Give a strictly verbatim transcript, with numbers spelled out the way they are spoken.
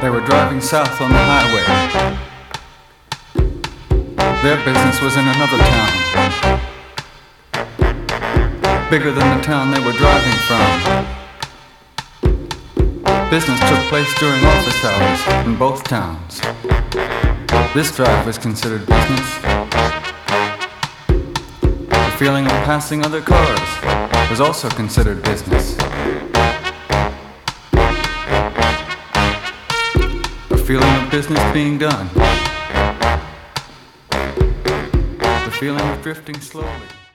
They were driving south on the highway. Their business was in another town, bigger than the town they were driving from. Business took place during office hours in both towns. This drive was considered business. The feeling of passing other cars was also considered business. The feeling of business being done. The feeling of drifting slowly.